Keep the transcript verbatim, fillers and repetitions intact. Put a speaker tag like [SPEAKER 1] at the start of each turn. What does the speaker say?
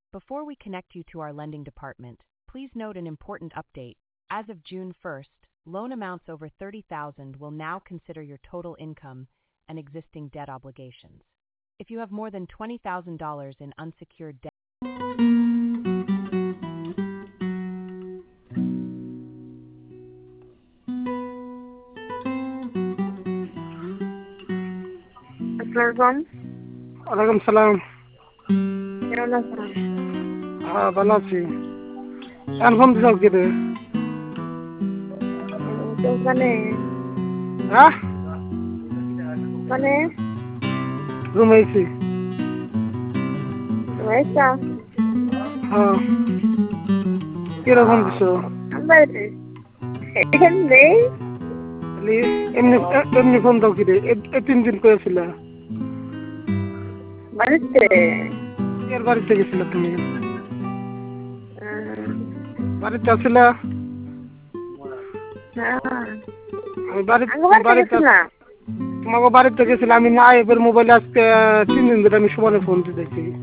[SPEAKER 1] Before we connect you to our lending department, please note an important update. As of June first, loan amounts over thirty thousand dollars will now consider your total income and existing debt obligations. If you have more than twenty thousand dollars in unsecured debt,
[SPEAKER 2] আসসালামু
[SPEAKER 3] ওয়ালাইকুম সালাম।
[SPEAKER 2] কেমন আছেন?
[SPEAKER 3] হ্যাঁ ভালো আছি। এখন phone দিছাও কি রে?
[SPEAKER 2] তো মানে
[SPEAKER 3] হ্যাঁ
[SPEAKER 2] মানে
[SPEAKER 3] রুমে আছি।
[SPEAKER 2] পয়সা
[SPEAKER 3] হ্যাঁ কিরকম দিছো?
[SPEAKER 2] আমার এখানে নেই।
[SPEAKER 3] খালি এমনি এমনি ফোন দাও কি রে? এ তিন দিন করেছিল।
[SPEAKER 2] বাড়িতে
[SPEAKER 3] এর বাড়িতে গেছিল তুমি? বাড়িতে আসছিল? আমি বাড়িতে বাড়িতে তোমাকে বাড়িতে গেছিল। আমি না এবার মোবাইলে আজকে তিন দিন ধরে আমি সবাই ফোন দিতেছি।